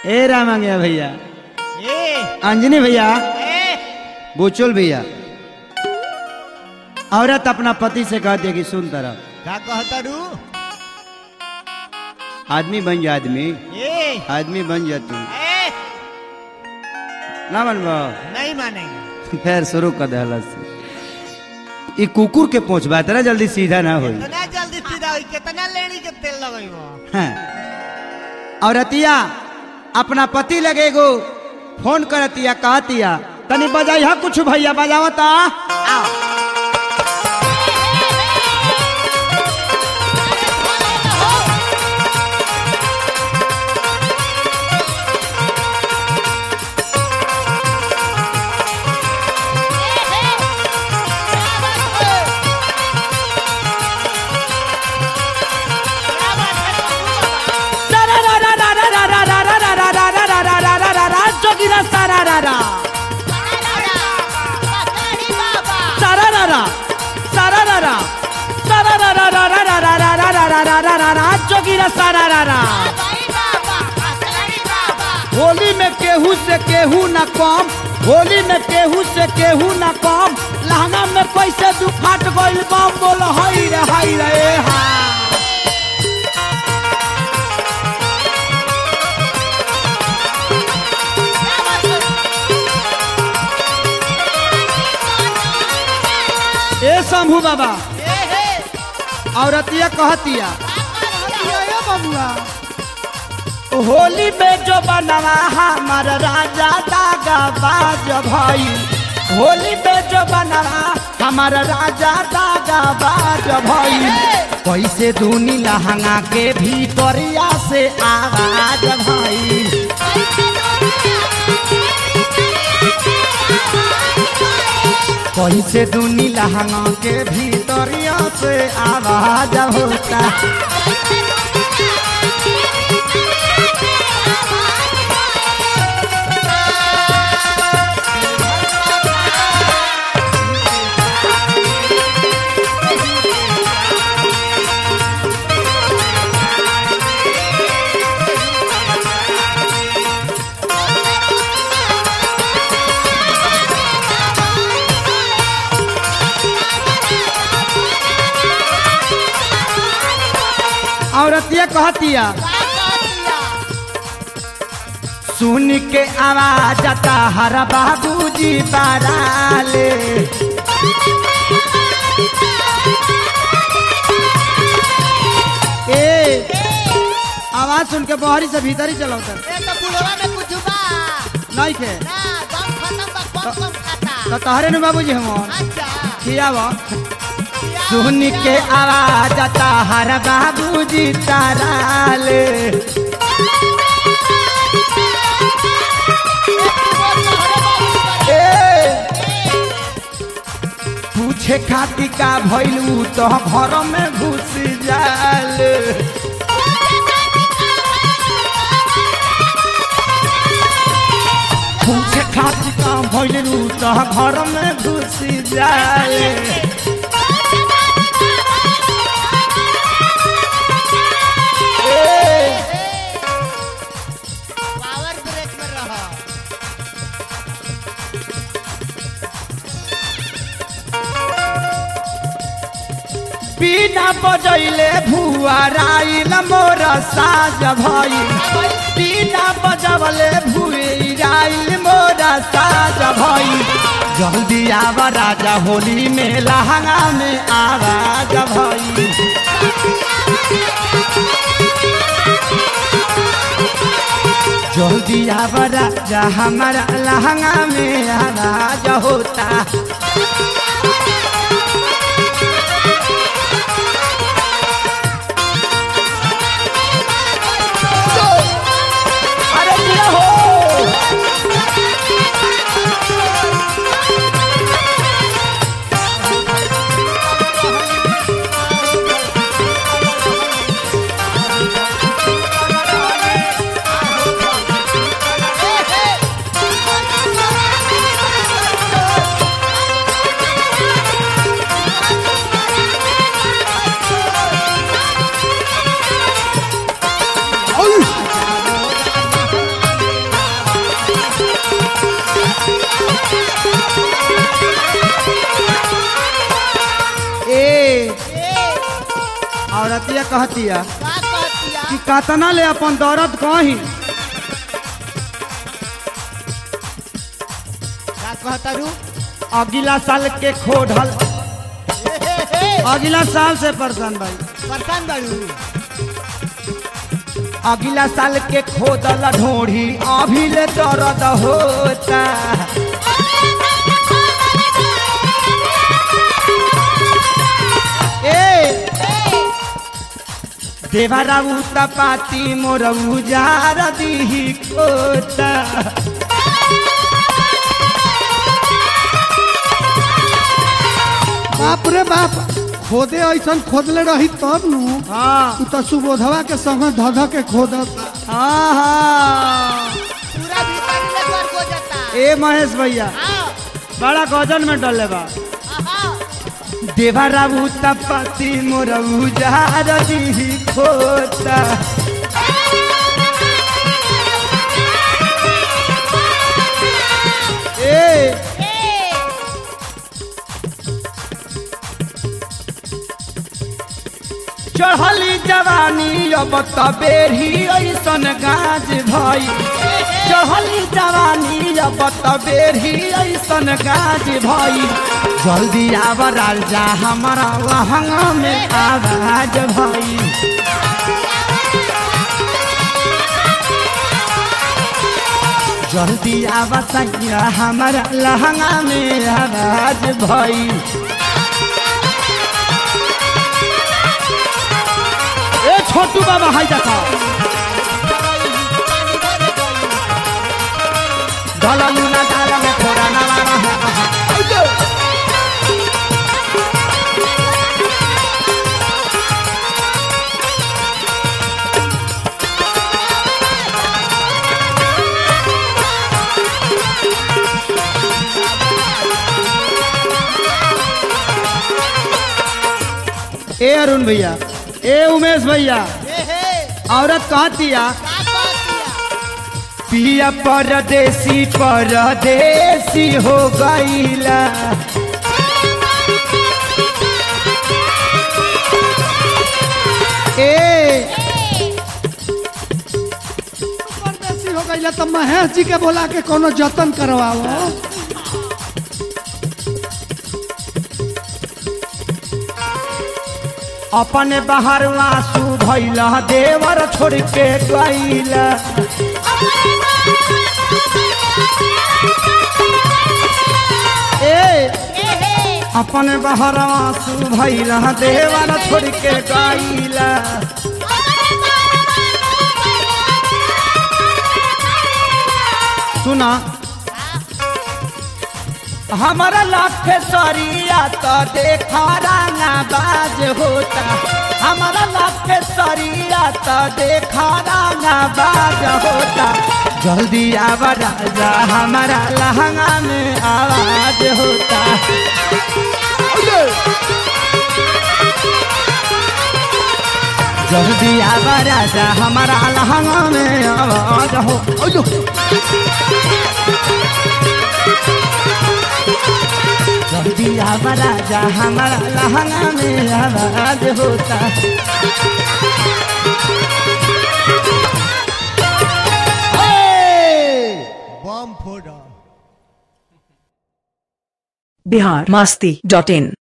ए रामांगया भैया, अंजनी भैया, बुचुल भैया, औरत अपना पति से कहती है कि सुन तरह क्या कहता रू? आदमी बन जा, आदमी बन जा तू। ना मनबो? नहीं मानेंगे। फिर शुरू कर दे हलस। ये कुकुर के पहुंच बात है ना, जल्दी सीधा ना हो। कितना जल्दी सीधा हुई, कितना लेनी के तेल लगाई वो। औरतिया अपना पति लगेगो फोन करतिया, कहतिया तनी बजाई हा कुछ भैया, बजावता। होली में केहू से केहू न कम, होली में केहू से केहू न कम, लहंगा में पैसे दू फाट गइल बम। बोल हई रे हा। ए शंभू बाबा, औरतिया कहतिया होली में जो बनवा हमार राजा दागा बाज भाई, होली में जो बनवा हमार राजा दागा बाज भाई, कैसे दूनी लहंगा के भीतरिया से आवाज भाई, कैसे दूनी लहंगा के भीतरिया से आवाज होता। औरतिया कहतिया सुन के आवाज आता हर बाबूजी बाराले, ए आवाज सुन के बहरी से भीतर ही चलाओ सर। नहीं खे तो तहरे न बाबूजी हम खियावा। सुन के आवाज आता हर बाबूजी ताराले, पूछे खाती का भइलू तो घर में घुस जाल, पूछे खाती का भइलू तो घर में घुस जाल। पावर ब्रेक में रहो। बिना बजैले भुआराइल मोर साज भई, बिना बजवले भुआराइल मोर साज भई, जल्दी आव राजा होली में लहंगा में आवाज भई, जल्दी आव राजा हमारा लहंगा में आवाज होता। औरतिया कहतिया का कहतिया कि कतना ले अपन दर्द कही का कहतारू अगला साल के खोढ़ल अगला साल से परेशान भाई परेशान बाड़ू अगला साल के खोदल ढोढ़ी अभी ले दर्द होता ए देवरा पाती मोर उजार दी खोता बाप रे बाप खोदे ऐसा खोदले रही तब नु हाँ तू तो सुबोधवा के संग धध के खोदत हाँ हाँ पूरा भीतर लेकर हो जाता ए महेश भैया हाँ बड़ा गजन में डले बा हाँ देवरा पाती मोर उजार दी खोता ए चढ़ली जवानी अब तबेरी ऐसन गाज भई चढ़ली जवानी अब तबेरी ऐसन गाज भई जल्दी आव राजा हमारा लहंगा में आवाज भई जल्दी आव सैया हमारा लहंगा में आवाज भई ए छोटू बाबा हाय देखा ढललू ना डाला में थोड़ा ना मारा है ए अरुण भैया ए उमेश भैया औरत कहतिया पिया परदेसी परदेसी हो गईला ए परदेसी हो गई तो महेश जी के बोला के कोनो जतन करवाओ अपने बाहर आंसू भैला देवर छोड़ के गईला ए अपने बाहर आंसू भैला देवर छोड़ के गईला सुना हमारा लाख सरिया तो देखा राना बाज होता हमारा लाख सरिया तो देखा राना बाज होता जल्दी आवा राजा हमारा लहंगा में आवाज होता जल्दी आवा राजा हमारा लहंगा में आवाज हो जल्दी आवा राजा हमारा लहंगा में आवाज होता बम फोड़ा बिहार मस्ती.in